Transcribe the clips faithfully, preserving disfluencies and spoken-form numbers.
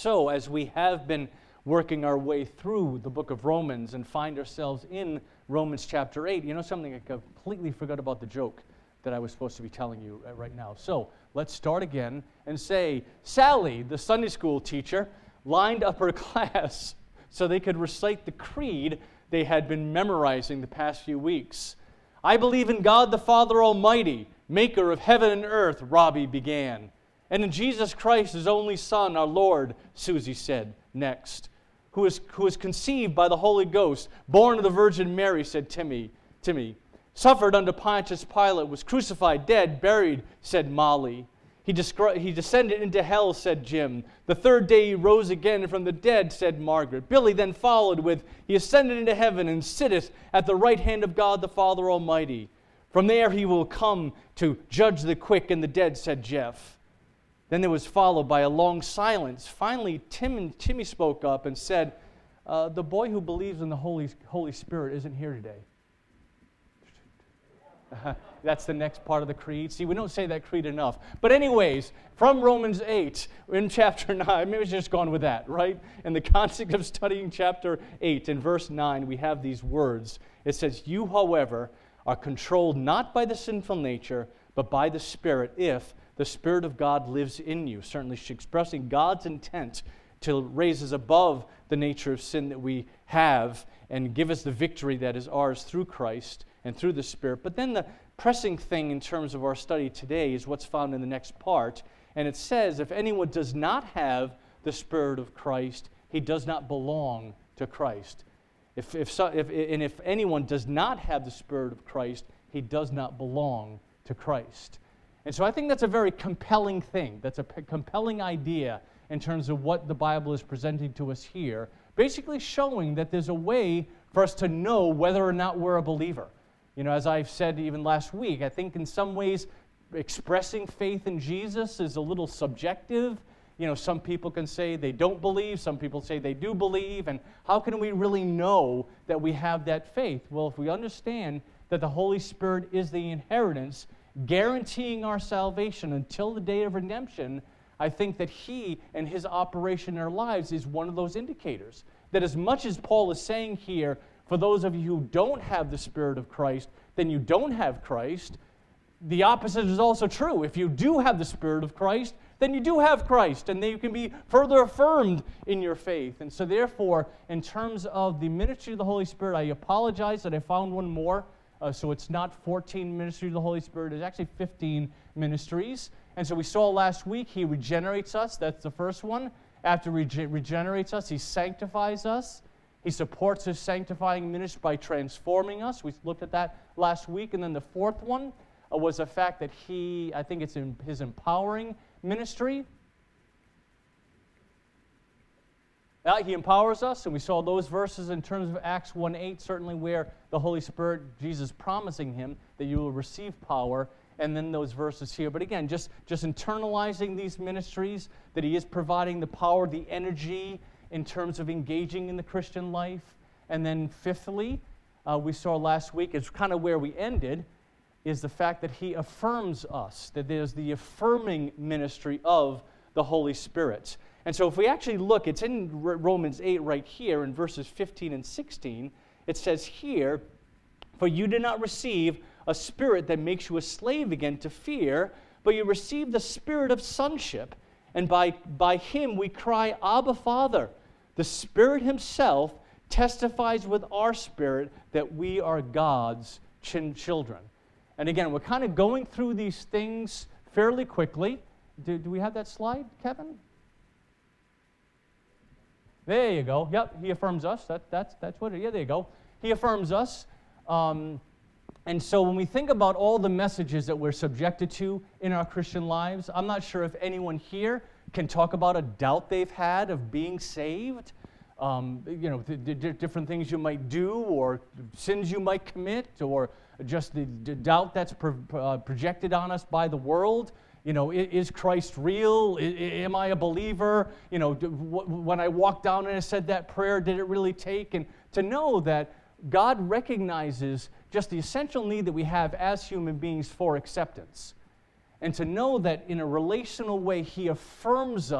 So, as we have been working our way through the book of Romans and find ourselves in Romans chapter eight, you know something, I completely forgot about the joke that I was supposed to be telling you right now. So, let's start again and say, Sally, the Sunday school teacher, lined up her class so they could recite the creed they had been memorizing the past few weeks. I believe in God the Father Almighty, maker of heaven and earth, Robbie began. And in Jesus Christ, his only Son, our Lord, Susie said next. Who is, who is conceived by the Holy Ghost, born of the Virgin Mary, said Timmy. Timmy. Suffered under Pontius Pilate, was crucified, dead, buried, said Molly. He, descri- he descended into hell, said Jim. The third day he rose again from the dead, said Margaret. Billy then followed with, he ascended into heaven and sitteth at the right hand of God the Father Almighty. From there he will come to judge the quick and the dead, said Jeff. Then there was followed by a long silence. Finally, Tim, Timmy spoke up and said, uh, the boy who believes in the Holy, Holy Spirit isn't here today. Uh, that's the next part of the creed. See, we don't say that creed enough. But anyways, from Romans eight, in chapter nine, maybe it's just gone with that, right? In the context of studying chapter eight, in verse nine, we have these words. It says, you, however, are controlled not by the sinful nature, but by the Spirit, if the Spirit of God lives in you. Certainly she's expressing God's intent to raise us above the nature of sin that we have and give us the victory that is ours through Christ and through the Spirit. But then the pressing thing in terms of our study today is what's found in the next part. And it says, if anyone does not have the Spirit of Christ, he does not belong to Christ. If, if, so, if And if anyone does not have the Spirit of Christ, he does not belong to Christ. And so I think that's a very compelling thing. That's a p- compelling idea in terms of what the Bible is presenting to us here, basically showing that there's a way for us to know whether or not we're a believer. You know, as I've said even last week, I think in some ways expressing faith in Jesus is a little subjective. You know, some people can say they don't believe, some people say they do believe, and how can we really know that we have that faith? Well, if we understand that the Holy Spirit is the inheritance guaranteeing our salvation until the day of redemption, I think that He and His operation in our lives is one of those indicators. That as much as Paul is saying here, for those of you who don't have the Spirit of Christ, then you don't have Christ, the opposite is also true. If you do have the Spirit of Christ, then you do have Christ, and then you can be further affirmed in your faith. And so therefore, in terms of the ministry of the Holy Spirit, I apologize that I found one more. Uh, so it's not fourteen ministries of the Holy Spirit. It's actually fifteen ministries. And so we saw last week, He regenerates us. That's the first one. After He rege- regenerates us, He sanctifies us. He supports His sanctifying ministry by transforming us. We looked at that last week. And then the fourth one uh, was the fact that He, I think it's in His empowering ministry. Uh, he empowers us, and we saw those verses in terms of Acts one eight, certainly where the Holy Spirit, Jesus promising Him that you will receive power, and then those verses here. But again, just, just internalizing these ministries, that He is providing the power, the energy in terms of engaging in the Christian life. And then fifthly, uh, we saw last week, it's kind of where we ended, is the fact that He affirms us, that there's the affirming ministry of the Holy Spirit. And so if we actually look, it's in Romans eight right here in verses fifteen and sixteen. It says here, for you did not receive a spirit that makes you a slave again to fear, but you received the spirit of sonship. And by, by Him we cry, Abba, Father. The Spirit Himself testifies with our spirit that we are God's ch- children. And again, we're kind of going through these things fairly quickly. Do, do we have that slide, Kevin? There you go. Yep, He affirms us. That, that's, that's what it is. Yeah, there you go. He affirms us. Um, and so when we think about all the messages that we're subjected to in our Christian lives, I'm not sure if anyone here can talk about a doubt they've had of being saved. Um, you know, the, the different things you might do, or sins you might commit, or just the, the doubt that's pro, uh, projected on us by the world. You know, is Christ real? Am I a believer? You know, when I walked down and I said that prayer, did it really take? And to know that God recognizes just the essential need that we have as human beings for acceptance. And to know that in a relational way, He affirms us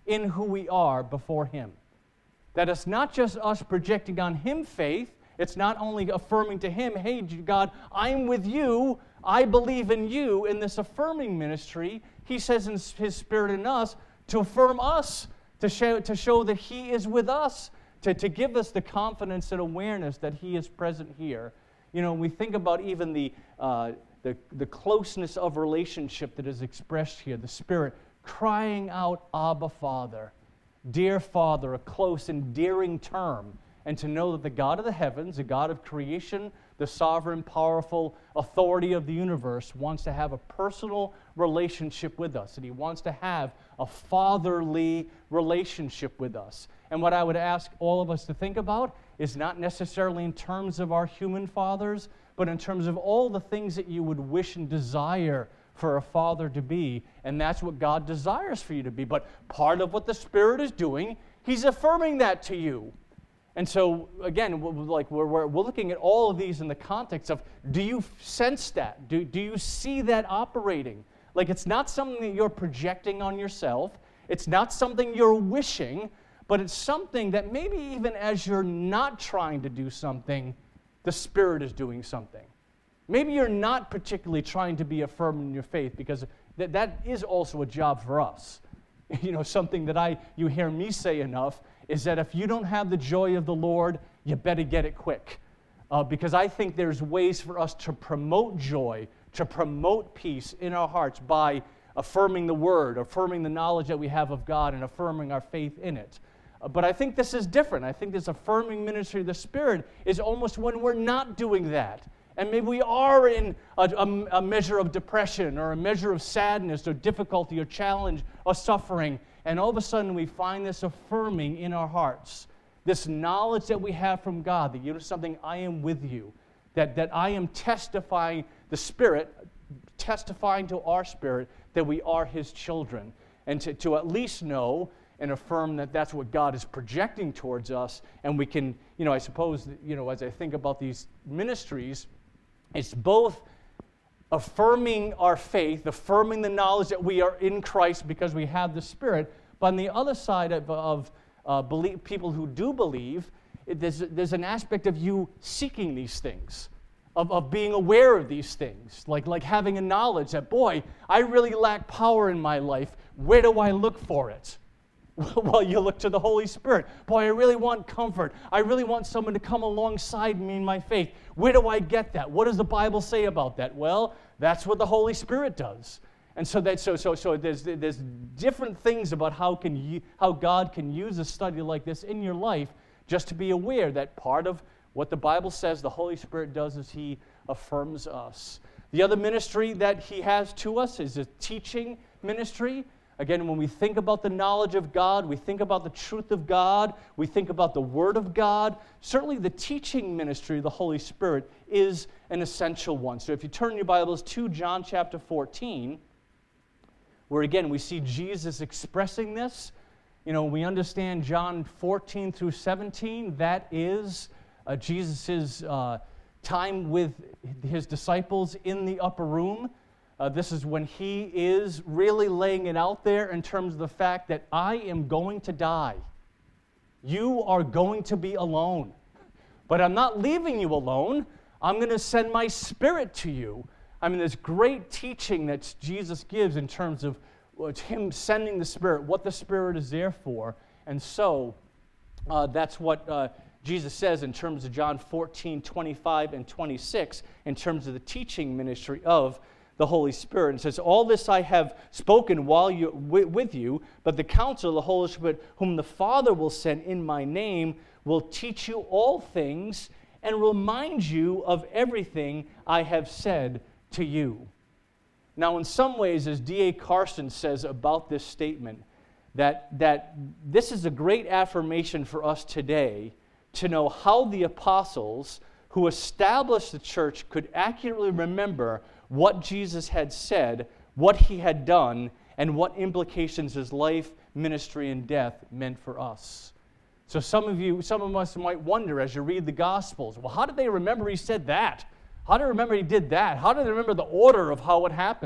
in who we are before Him. That it's not just us projecting on Him faith, it's not only affirming to Him, hey, God, I'm with you, I believe in you. In this affirming ministry, He says in His Spirit in us to affirm us, to show, to show that He is with us, to, to give us the confidence and awareness that He is present here. You know, when we think about even the, uh, the, the closeness of relationship that is expressed here, the Spirit crying out, Abba, Father, dear Father, a close, endearing term, and to know that the God of the heavens, the God of creation, the sovereign, powerful authority of the universe, wants to have a personal relationship with us, and He wants to have a fatherly relationship with us. And what I would ask all of us to think about is not necessarily in terms of our human fathers, but in terms of all the things that you would wish and desire for a father to be, and that's what God desires for you to be. But part of what the Spirit is doing, He's affirming that to you. And so, again, like we're, we're, we're looking at all of these in the context of, do you sense that? Do, do you see that operating? Like, it's not something that you're projecting on yourself. It's not something you're wishing, but it's something that maybe even as you're not trying to do something, the Spirit is doing something. Maybe you're not particularly trying to be affirmed in your faith, because that, that is also a job for us. You know, something that I you hear me say enough is that if you don't have the joy of the Lord, you better get it quick. Uh, because I think there's ways for us to promote joy, to promote peace in our hearts by affirming the Word, affirming the knowledge that we have of God, and affirming our faith in it. Uh, but I think this is different. I think this affirming ministry of the Spirit is almost when we're not doing that. And maybe we are in a, a, a measure of depression or a measure of sadness or difficulty or challenge or suffering. And all of a sudden we find this affirming in our hearts. This knowledge that we have from God, that you know something, I am with you. That, that I am testifying, the Spirit, testifying to our spirit that we are His children. And to, to at least know and affirm that that's what God is projecting towards us. And we can, you know, I suppose, you know, as I think about these ministries, it's both affirming our faith, affirming the knowledge that we are in Christ because we have the Spirit. But on the other side of, of uh, believe, people who do believe, it, there's, there's an aspect of you seeking these things, of, of being aware of these things, like, like having a knowledge that, boy, I really lack power in my life. Where do I look for it? Well, you look to the Holy Spirit. Boy, I really want comfort. I really want someone to come alongside me in my faith. Where do I get that? What does the Bible say about that? Well, that's what the Holy Spirit does. And so that so so so there's there's different things about how can you, how God can use a study like this in your life, just to be aware that part of what the Bible says the Holy Spirit does is He affirms us. The other ministry that He has to us is a teaching ministry. Again, when we think about the knowledge of God, we think about the truth of God, we think about the Word of God, certainly the teaching ministry of the Holy Spirit is an essential one. So if you turn your Bibles to John chapter fourteen, where again we see Jesus expressing this, you know, we understand John fourteen through seventeen, that is uh, Jesus' uh, time with His disciples in the upper room. Uh, this is when He is really laying it out there in terms of the fact that I am going to die. You are going to be alone. But I'm not leaving you alone. I'm going to send my Spirit to you. I mean, there's great teaching that Jesus gives in terms of Him sending the Spirit, what the Spirit is there for. And so uh, that's what uh, Jesus says in terms of John fourteen, twenty-five, and twenty-six, in terms of the teaching ministry of the Holy Spirit. And says, all this I have spoken while you with you, but the Counselor, the Holy Spirit, whom the Father will send in my name, will teach you all things and remind you of everything I have said to you. Now, in some ways, as D A Carson says about this statement, that, that this is a great affirmation for us today to know how the apostles who established the church could accurately remember what Jesus had said, what He had done, and what implications His life, ministry, and death meant for us. So some of you, some of us might wonder as you read the Gospels, well, how did they remember He said that? How do they remember He did that? How do they remember the order of how it happened?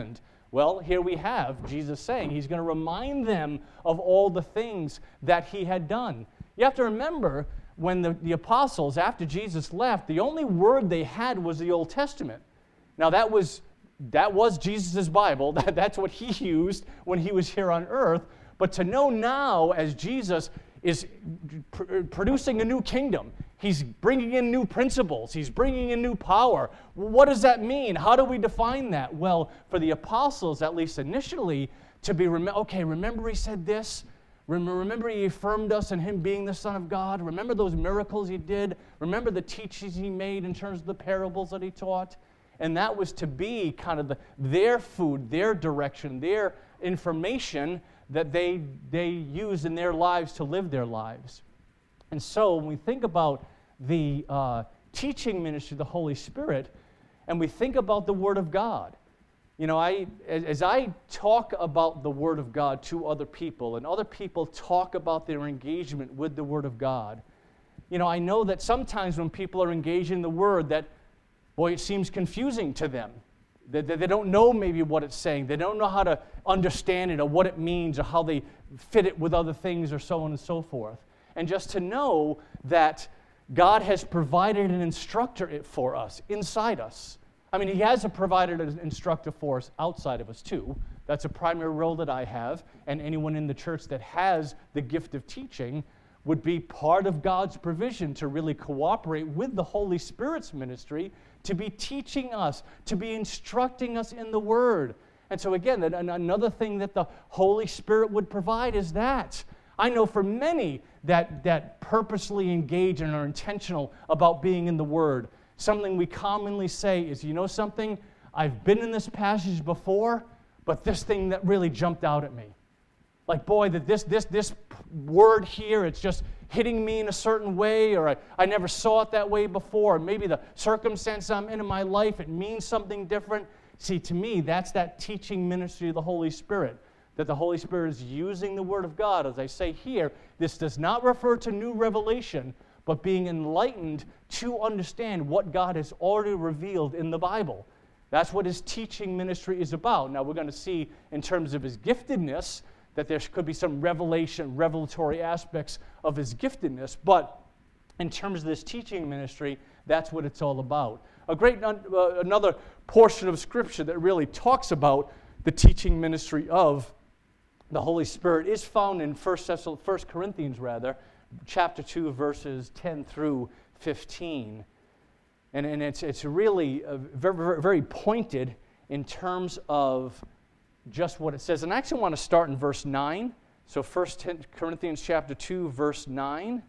Well, here we have Jesus saying he's going to remind them of all the things that he had done. You have to remember, when the, the apostles, after Jesus left, the only word they had was the Old Testament. Now, that was, that was Jesus' Bible. That, that's what he used when he was here on earth. But to know now, as Jesus is pr- producing a new kingdom, he's bringing in new principles, he's bringing in new power. What does that mean? How do we define that? Well, for the apostles, at least initially, to be, rem- okay, remember he said this? Remember he affirmed us in him being the Son of God? Remember those miracles he did? Remember the teachings he made in terms of the parables that he taught? And that was to be kind of the, their food, their direction, their information that they, they use in their lives to live their lives. And so when we think about the uh, teaching ministry of the Holy Spirit, and we think about the Word of God, you know, I as, as I talk about the Word of God to other people, and other people talk about their engagement with the Word of God, you know, I know that sometimes when people are engaged in the Word, that, boy, it seems confusing to them. They, they, they don't know maybe what it's saying. They don't know how to understand it or what it means or how they fit it with other things or so on and so forth. And just to know that God has provided an instructor for us, inside us. I mean, he has provided an instructor for us outside of us too. That's a primary role that I have, and anyone in the church that has the gift of teaching would be part of God's provision to really cooperate with the Holy Spirit's ministry to be teaching us, to be instructing us in the Word. And so again, another thing that the Holy Spirit would provide is that. I know for many that, that purposely engage and are intentional about being in the Word, something we commonly say is, you know something, I've been in this passage before, but this thing that really jumped out at me. Like, boy, that this this this word here, it's just hitting me in a certain way, or I, I never saw it that way before, or maybe the circumstance I'm in in my life, it means something different. See, to me, that's that teaching ministry of the Holy Spirit, that the Holy Spirit is using the Word of God. As I say here, this does not refer to new revelation, but being enlightened to understand what God has already revealed in the Bible. That's what his teaching ministry is about. Now, we're going to see in terms of his giftedness that there could be some revelation, revelatory aspects of his giftedness, but in terms of this teaching ministry, that's what it's all about. A great uh, another portion of Scripture that really talks about the teaching ministry of the Holy Spirit is found in First Corinthians, rather, chapter two, verses ten through fifteen. And, and it's, it's really uh, very, very pointed in terms of just what it says. And I actually want to start in verse nine. So First Corinthians chapter two, verse nine.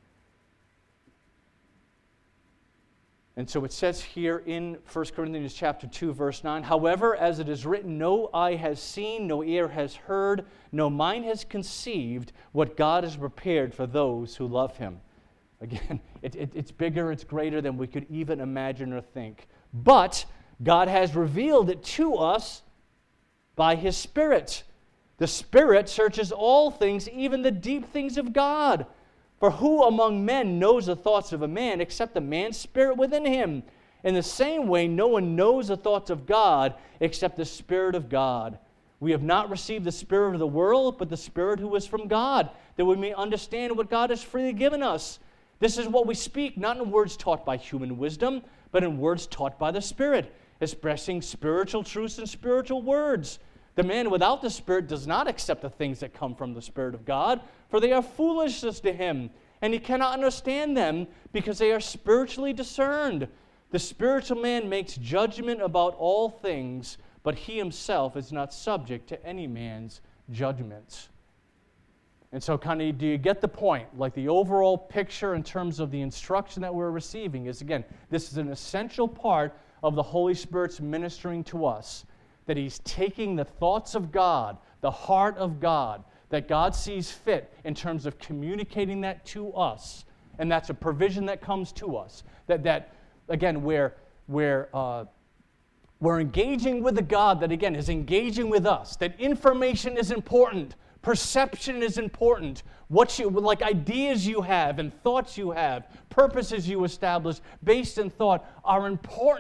And so it says here in First Corinthians chapter two, verse nine, however, as it is written, no eye has seen, no ear has heard, no mind has conceived what God has prepared for those who love him. Again, it, it, it's bigger, it's greater than we could even imagine or think. But God has revealed it to us by his Spirit. The Spirit searches all things, even the deep things of God. For who among men knows the thoughts of a man except the man's spirit within him? In the same way, no one knows the thoughts of God except the Spirit of God. We have not received the spirit of the world, but the Spirit who is from God, that we may understand what God has freely given us. This is what we speak, not in words taught by human wisdom, but in words taught by the Spirit, expressing spiritual truths and spiritual words. The man without the Spirit does not accept the things that come from the Spirit of God, for they are foolishness to him, and he cannot understand them because they are spiritually discerned. The spiritual man makes judgment about all things, but he himself is not subject to any man's judgments. And so kind of, do you get the point? Like the overall picture in terms of the instruction that we're receiving is, again, this is an essential part of the Holy Spirit's ministering to us, that he's taking the thoughts of God, the heart of God, that God sees fit in terms of communicating that to us. And that's a provision that comes to us. That, that again, we're, we're, uh, we're engaging with a God that, again, is engaging with us. That information is important. Perception is important. What you, like ideas you have and thoughts you have, purposes you establish based in thought are important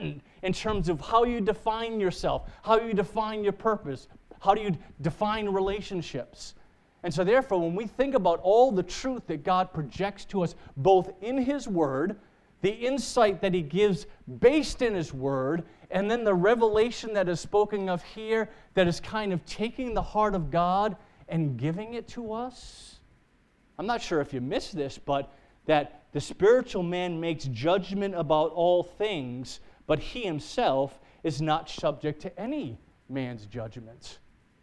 in terms of how you define yourself, how you define your purpose, how do you define relationships. And so therefore, when we think about all the truth that God projects to us, both in His Word, the insight that He gives based in His Word, and then the revelation that is spoken of here that is kind of taking the heart of God and giving it to us. I'm not sure if you missed this, but that the spiritual man makes judgment about all things, but he himself is not subject to any man's judgment.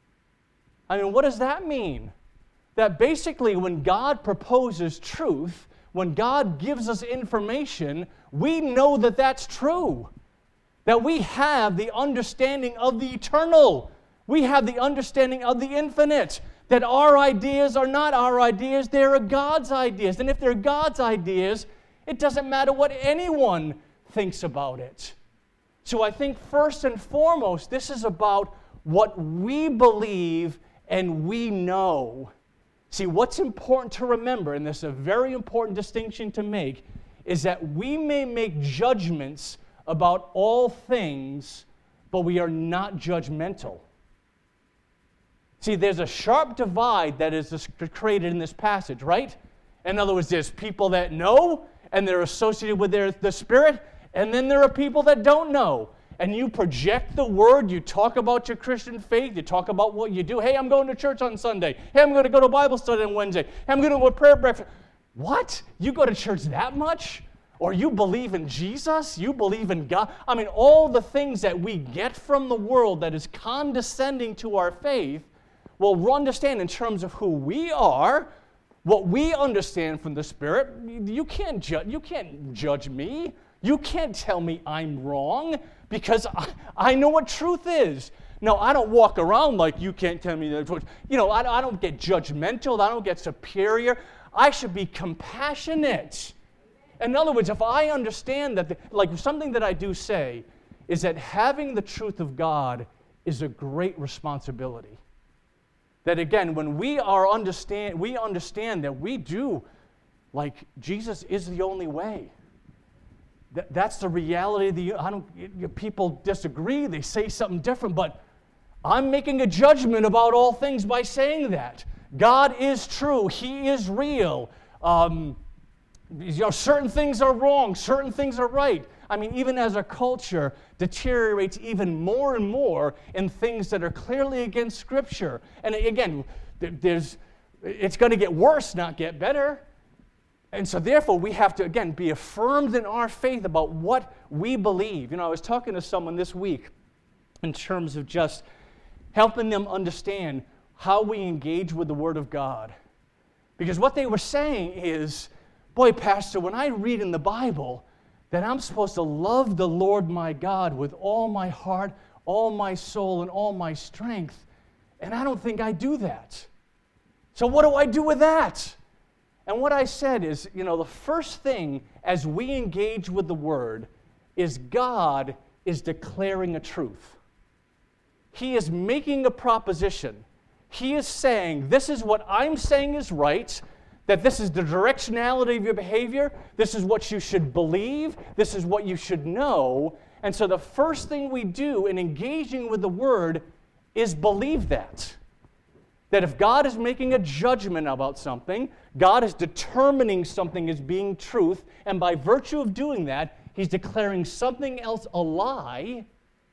I mean, what does that mean? That basically when God proposes truth, when God gives us information, we know that that's true. That we have the understanding of the eternal. We have the understanding of the infinite. That our ideas are not our ideas, they're God's ideas. And if they're God's ideas, it doesn't matter what anyone thinks about it. So I think first and foremost, this is about what we believe and we know. See, what's important to remember, and this is a very important distinction to make, is that we may make judgments about all things, but we are not judgmental. See, there's a sharp divide that is created in this passage, right? In other words, there's people that know, and they're associated with their, the Spirit, and then there are people that don't know. And you project the Word, you talk about your Christian faith, you talk about what you do. Hey, I'm going to church on Sunday. Hey, I'm going to go to Bible study on Wednesday. Hey, I'm going to go to prayer breakfast. What? You go to church that much? Or you believe in Jesus? You believe in God? I mean, all the things that we get from the world that is condescending to our faith, well, we understand in terms of who we are, what we understand from the Spirit. You can't, ju- you can't judge me. You can't tell me I'm wrong because I, I know what truth is. No, I don't walk around like you can't tell me the truth. You know, I, I don't get judgmental. I don't get superior. I should be compassionate. In other words, if I understand that, the, like something that I do say is that having the truth of God is a great responsibility. That again, when we are understand, we understand that we do, like Jesus is the only way. That, that's the reality of the. I don't. People disagree. They say something different, but I'm making a judgment about all things by saying that God is true. He is real. Um, you know, certain things are wrong. Certain things are right. I mean, even as our culture deteriorates even more and more in things that are clearly against Scripture. And again, there's, it's going to get worse, not get better. And so therefore, we have to, again, be affirmed in our faith about what we believe. You know, I was talking to someone this week in terms of just helping them understand how we engage with the Word of God. Because what they were saying is, boy, Pastor, when I read in the Bible that I'm supposed to love the Lord my God with all my heart, all my soul, and all my strength, and I don't think I do that. So what do I do with that? And what I said is, you know, the first thing as we engage with the Word is God is declaring a truth. He is making a proposition. He is saying, this is what I'm saying is right, that this is the directionality of your behavior, this is what you should believe, this is what you should know. And so the first thing we do in engaging with the Word is believe that. That if God is making a judgment about something, God is determining something as being truth, and by virtue of doing that, He's declaring something else a lie.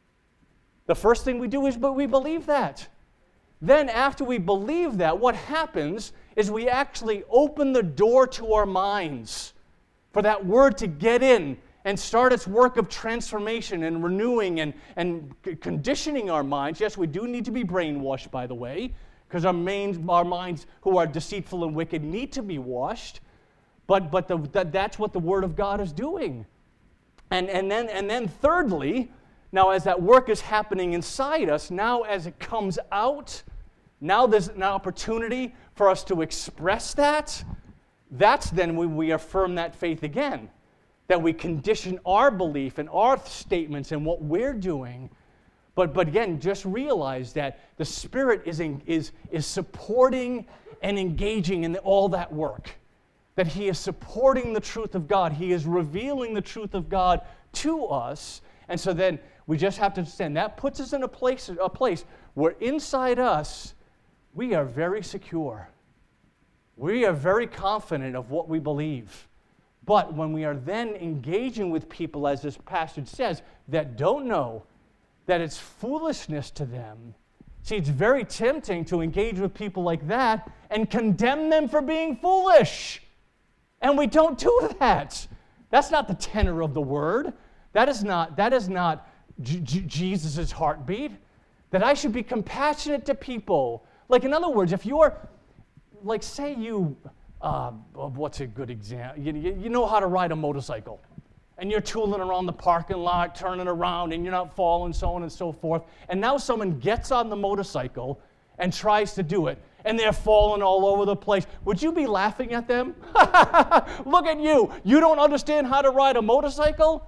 The first thing we do is but we believe that. Then after we believe that, what happens is we actually open the door to our minds for that Word to get in and start its work of transformation and renewing and, and conditioning our minds. Yes, we do need to be brainwashed, by the way, because our, main, our minds who are deceitful and wicked need to be washed. But, but the, that, that's what the Word of God is doing. And, and, then, and then thirdly, now as that work is happening inside us, now as it comes out, now there's an opportunity for us to express that. That's then when we affirm that faith again. That we condition our belief and our statements and what we're doing. But, but again, just realize that the Spirit is, in, is, is supporting and engaging in all that work. That He is supporting the truth of God. He is revealing the truth of God to us. And so then we just have to understand that puts us in a place, a place where inside us, we are very secure. We are very confident of what we believe. But when we are then engaging with people, as this passage says, that don't know, that it's foolishness to them, see, it's very tempting to engage with people like that and condemn them for being foolish. And we don't do that. That's not the tenor of the word. That is not, that is not J- J- Jesus' heartbeat. That I should be compassionate to people. Like, in other words, if you're, like, say you, uh, what's a good example? You, you, you know how to ride a motorcycle. And you're tooling around the parking lot, turning around, and you're not falling, so on and so forth. And now someone gets on the motorcycle and tries to do it, and they're falling all over the place. Would you be laughing at them? Look at you. You don't understand how to ride a motorcycle?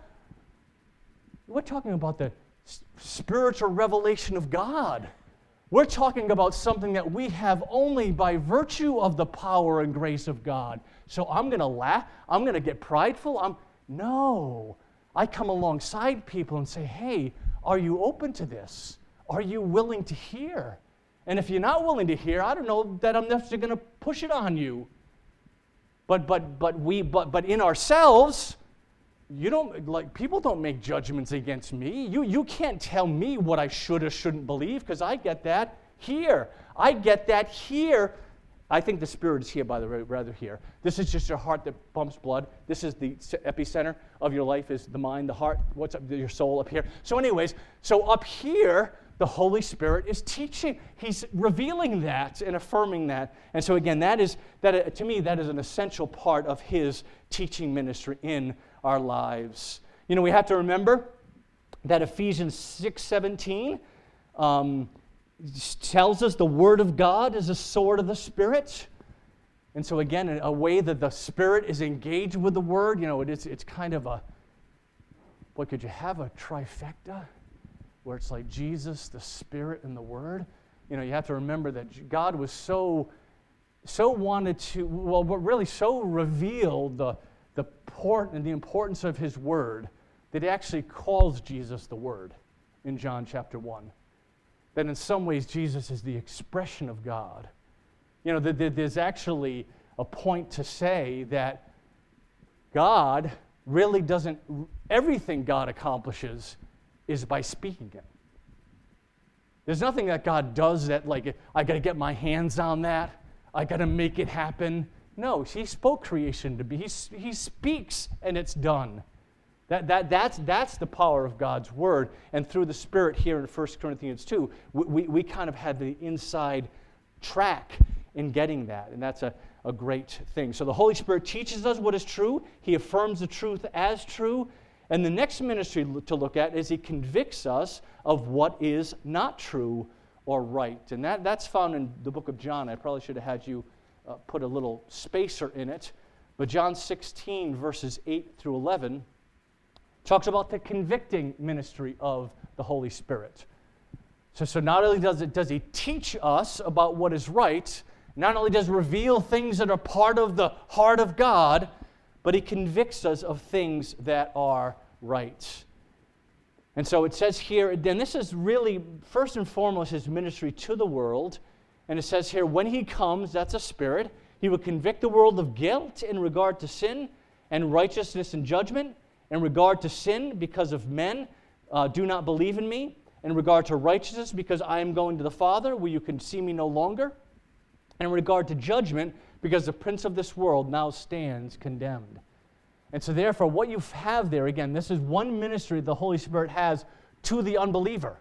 We're talking about the spiritual revelation of God. We're talking about something that we have only by virtue of the power and grace of God. So I'm going to laugh. I'm going to get prideful. I'm No. I come alongside people and say, hey, are you open to this? Are you willing to hear? And if you're not willing to hear, I don't know that I'm necessarily going to push it on you. But but but we but but in ourselves, you don't like people don't make judgments against me. You you can't tell me what I should or shouldn't believe, because I get that here. I get that here. I think the Spirit is here, by the way, rather here. This is just your heart that pumps blood. This is the epicenter of your life, is the mind, the heart, what's up, your soul up here. So anyways, so up here, the Holy Spirit is teaching. He's revealing that and affirming that. And so again, that is, that to me, that is an essential part of His teaching ministry in our lives. You know, we have to remember that Ephesians six seventeen, um, tells us the Word of God is a sword of the Spirit. And so again, a way that the Spirit is engaged with the Word, you know, it is, it's kind of a, what could you have, a trifecta? Where it's like Jesus, the Spirit, and the Word. You know, you have to remember that God was so, so wanted to, well, but really so revealed the, the port and the importance of His Word that He actually calls Jesus the Word in John chapter one. That in some ways Jesus is the expression of God. You know, there's actually a point to say that God really doesn't, everything God accomplishes is by speaking it. There's nothing that God does that, like, I got to get my hands on that, I got to make it happen. No, He spoke creation to be. He, he speaks and it's done. That, that, that's, that's the power of God's Word. And through the Spirit here in First Corinthians two, we, we, we kind of had the inside track in getting that. And that's a, a great thing. So the Holy Spirit teaches us what is true. He affirms the truth as true. And the next ministry to look at is He convicts us of what is not true or right. And that, that's found in the book of John. I probably should have had you uh, put a little spacer in it. But John sixteen, verses eight through eleven, talks about the convicting ministry of the Holy Spirit. So, so not only does, it, does He teach us about what is right, not only does He reveal things that are part of the heart of God, but He convicts us of things that are right. And so it says here, and this is really, first and foremost, His ministry to the world. And it says here, when He comes, that's a Spirit, He will convict the world of guilt in regard to sin and righteousness and judgment. In regard to sin, because of men uh, do not believe in me. In regard to righteousness, because I am going to the Father, where you can see me no longer. And in regard to judgment, because the prince of this world now stands condemned. And so therefore, what you have there, again, this is one ministry the Holy Spirit has to the unbeliever.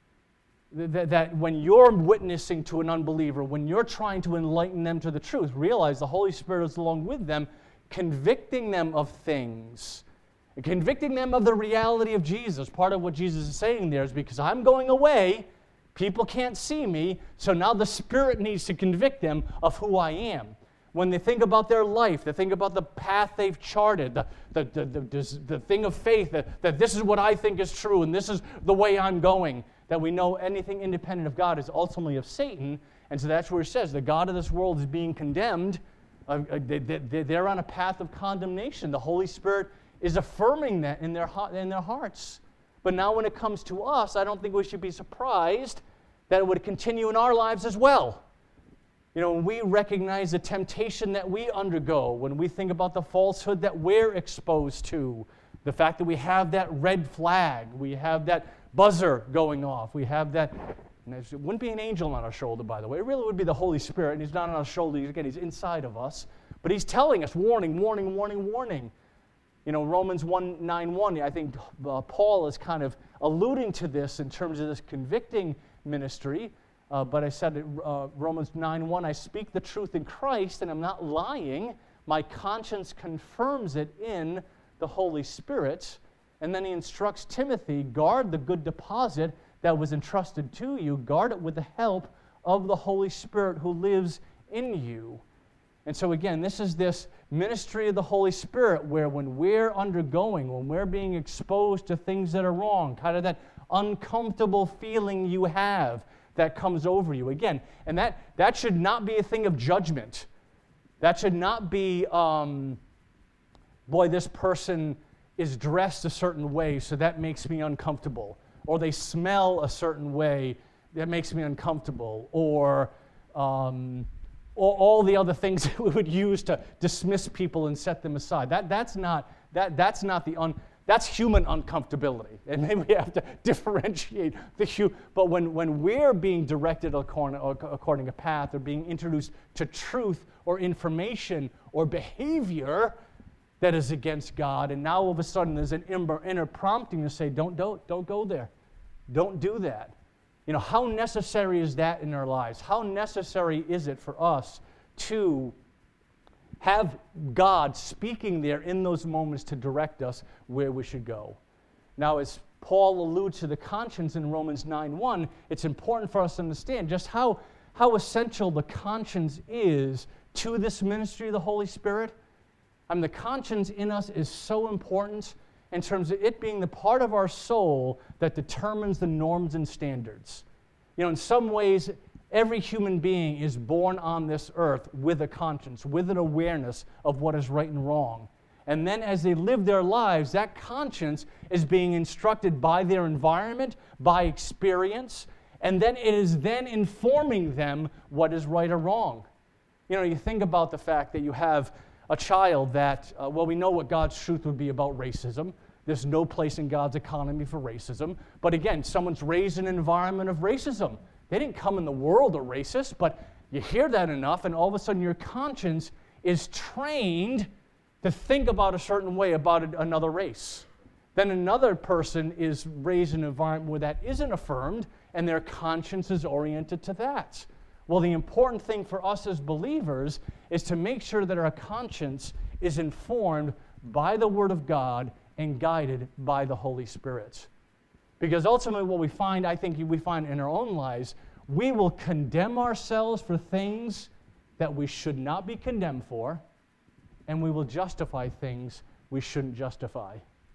That, that when you're witnessing to an unbeliever, when you're trying to enlighten them to the truth, realize the Holy Spirit is along with them, convicting them of things. Convicting them of the reality of Jesus. Part of what Jesus is saying there is because I'm going away, people can't see me, so now the Spirit needs to convict them of who I am. When they think about their life, they think about the path they've charted, the, the, the, the, the thing of faith, that, that this is what I think is true and this is the way I'm going, that we know anything independent of God is ultimately of Satan. And so that's where it says the God of this world is being condemned. Uh, they, they, they're on a path of condemnation. The Holy Spirit is affirming that in their in their hearts. But now when it comes to us, I don't think we should be surprised that it would continue in our lives as well. You know, when we recognize the temptation that we undergo, when we think about the falsehood that we're exposed to, the fact that we have that red flag, we have that buzzer going off, we have that, and it wouldn't be an angel on our shoulder, by the way. It really would be the Holy Spirit, and he's not on our shoulder. Again, he's inside of us. But he's telling us, warning, warning, warning, warning. You know, Romans one nine one, I think uh, Paul is kind of alluding to this in terms of this convicting ministry. Uh, but I said it, uh, Romans nine one, I speak the truth in Christ, and I'm not lying. My conscience confirms it in the Holy Spirit. And then he instructs Timothy, guard the good deposit that was entrusted to you. Guard it with the help of the Holy Spirit who lives in you. And so again, this is this ministry of the Holy Spirit where when we're undergoing, when we're being exposed to things that are wrong, kind of that uncomfortable feeling you have that comes over you. Again, and that, that should not be a thing of judgment. That should not be, um, boy, this person is dressed a certain way, so that makes me uncomfortable. Or they smell a certain way, that makes me uncomfortable. Or... Um, Or all the other things that we would use to dismiss people and set them aside. That, that's not, that, that's not the, un, that's human uncomfortability. And maybe we have to differentiate the human. But when, when we're being directed according, according to path or being introduced to truth or information or behavior that is against God, and now all of a sudden there's an inner prompting to say, don't, don't, don't go there. Don't do that. You know, how necessary is that in our lives? How necessary is it for us to have God speaking there in those moments to direct us where we should go? Now, as Paul alludes to the conscience in Romans nine one, it's important for us to understand just how, how essential the conscience is to this ministry of the Holy Spirit. I mean, the conscience in us is so important in terms of it being the part of our soul that determines the norms and standards. You know, in some ways, every human being is born on this earth with a conscience, with an awareness of what is right and wrong. And then as they live their lives, that conscience is being instructed by their environment, by experience, and then it is then informing them what is right or wrong. You know, you think about the fact that you have a child that, uh, well, we know what God's truth would be about racism. There's no place in God's economy for racism. But again, someone's raised in an environment of racism. They didn't come in the world a racist, but you hear that enough, and all of a sudden your conscience is trained to think about a certain way about another race. Then another person is raised in an environment where that isn't affirmed, and their conscience is oriented to that. Well, the important thing for us as believers is to make sure that our conscience is informed by the Word of God and guided by the Holy Spirit. Because ultimately what we find, I think we find in our own lives, we will condemn ourselves for things that we should not be condemned for, and we will justify things we shouldn't justify.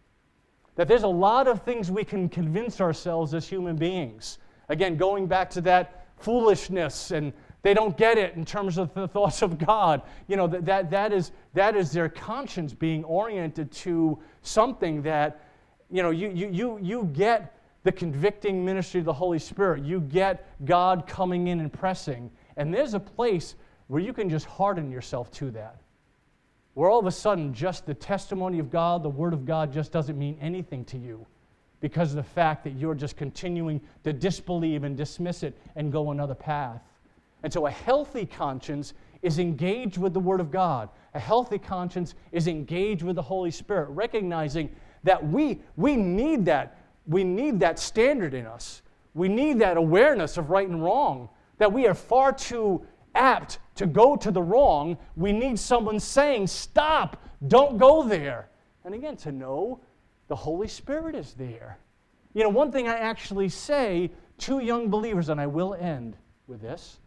That there's a lot of things we can convince ourselves as human beings. Again, going back to that foolishness, and they don't get it in terms of the thoughts of God. You know, that, that, that, is, that is their conscience being oriented to something that, you know, you, you, you, you get the convicting ministry of the Holy Spirit. You get God coming in and pressing. And there's a place where you can just harden yourself to that. Where all of a sudden just the testimony of God, the Word of God just doesn't mean anything to you, because of the fact that you're just continuing to disbelieve and dismiss it and go another path. And so a healthy conscience is engaged with the Word of God. A healthy conscience is engaged with the Holy Spirit, recognizing that we, we need that. We need that standard in us. We need that awareness of right and wrong, that we are far too apt to go to the wrong. We need someone saying, stop, don't go there. And again, to know the Holy Spirit is there. You know, one thing I actually say to young believers, and I will end with this,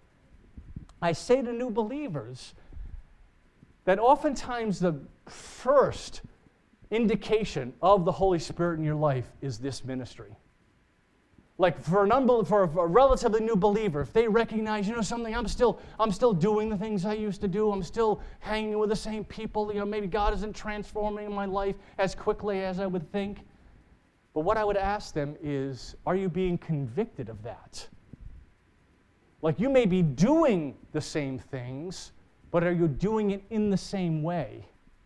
I say to new believers that oftentimes the first indication of the Holy Spirit in your life is this ministry. Like for an unbel- for a relatively new believer, if they recognize, you know, something, I'm still, I'm still doing the things I used to do. I'm still hanging with the same people. You know, maybe God isn't transforming my life as quickly as I would think. But what I would ask them is, are you being convicted of that? Like, you may be doing the same things, but are you doing it in the same way?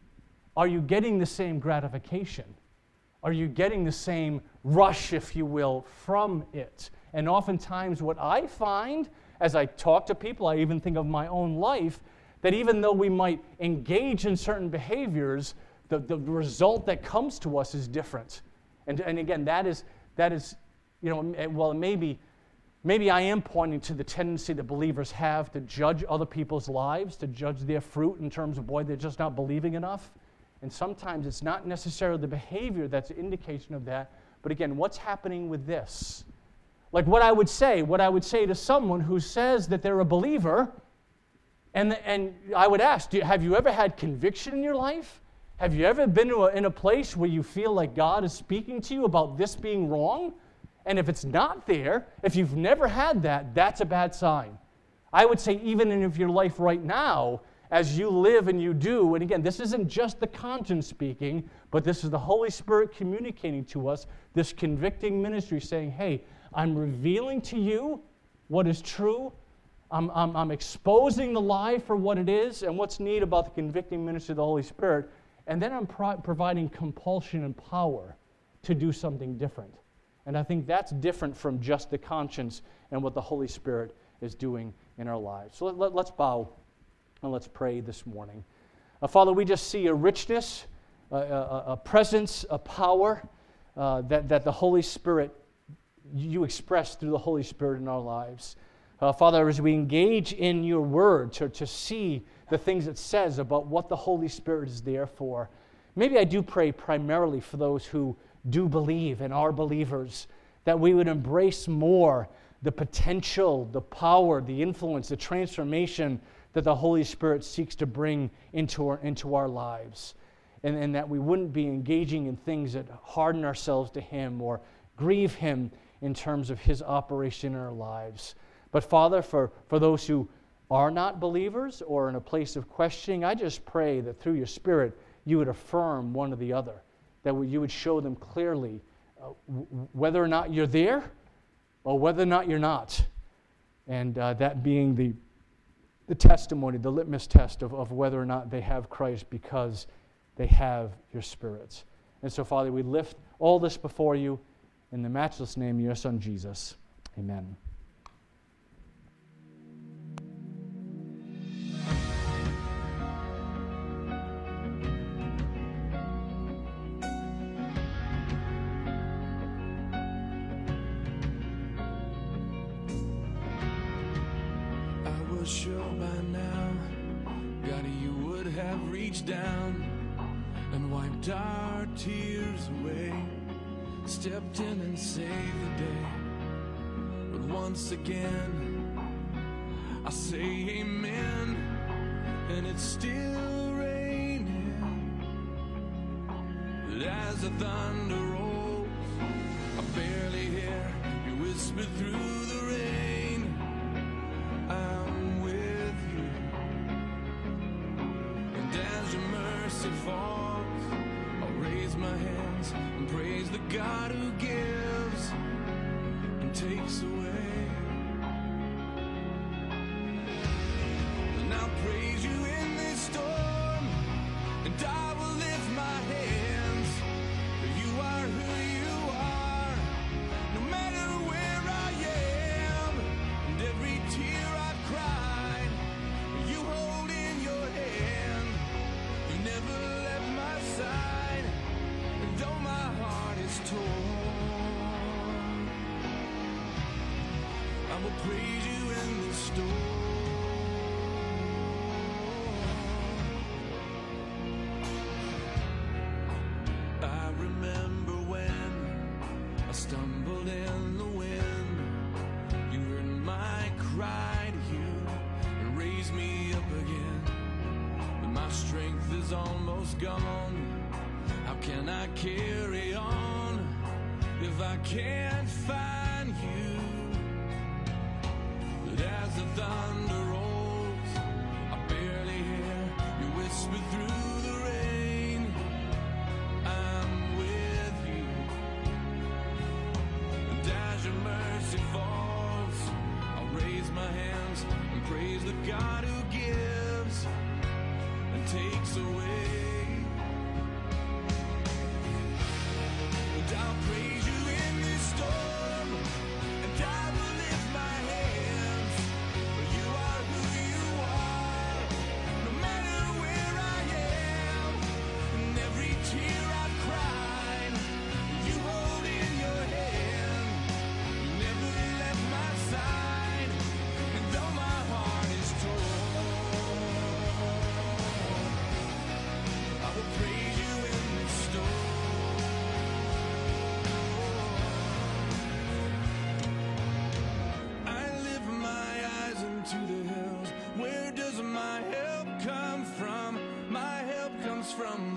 Are you getting the same gratification? Are you getting the same rush, if you will, from it? And oftentimes what I find as I talk to people, I even think of my own life, that even though we might engage in certain behaviors, the, the result that comes to us is different. And, and again, that is, that is, you know, well, maybe, maybe I am pointing to the tendency that believers have to judge other people's lives, to judge their fruit in terms of, boy, they're just not believing enough. And sometimes it's not necessarily the behavior that's an indication of that, but again, what's happening with this? Like what I would say, what I would say to someone who says that they're a believer, and, and I would ask, do you, have you ever had conviction in your life? Have you ever been to a, in a place where you feel like God is speaking to you about this being wrong? And if it's not there, if you've never had that, that's a bad sign. I would say even in your life right now, as you live and you do, and again, this isn't just the conscience speaking, but this is the Holy Spirit communicating to us, this convicting ministry saying, hey, I'm revealing to you what is true. I'm, I'm, I'm exposing the lie for what it is and what's neat about the convicting ministry of the Holy Spirit. And then I'm pro- providing compulsion and power to do something different. And I think that's different from just the conscience and what the Holy Spirit is doing in our lives. So let, let, let's bow and let's pray this morning. Uh, Father, we just see a richness, a, a, a presence, a power uh, that, that the Holy Spirit, you express through the Holy Spirit in our lives. Uh, Father, as we engage in your word to, to see the things it says about what the Holy Spirit is there for, maybe I do pray primarily for those who do believe and are believers, that we would embrace more the potential, the power, the influence, the transformation that the Holy Spirit seeks to bring into our, into our lives. And, and that we wouldn't be engaging in things that harden ourselves to Him or grieve Him in terms of His operation in our lives. But Father, for, for those who are not believers or in a place of questioning, I just pray that through your Spirit you would affirm one or the other, that you would show them clearly uh, w- whether or not you're there or whether or not you're not. And uh, that being the, the testimony, the litmus test of, of whether or not they have Christ because they have your Spirit. And so, Father, we lift all this before you in the matchless name of your Son, Jesus. Amen. Sure by now, God, you would have reached down and wiped our tears away, stepped in and saved the day. But once again, I say amen, and it's still raining. But as the thunder rolls, I barely hear you whisper through the rain, I'm with you. And as your mercy falls, I'll raise my hands and praise the God who gives and takes away. And I'll praise you in this storm, and I will lift my hands, for you are who you are, no matter where I am, and every tear I've cried, you hold in your hand, you never left my side, and though my heart is torn, I will praise you in this storm. I remember when I stumbled in the wind, you heard my cry to you and raised me up again. But my strength is almost gone. How can I carry on if I can't find you? But as the thunder rolls, I barely hear you whisper through the rain, I'm with you. from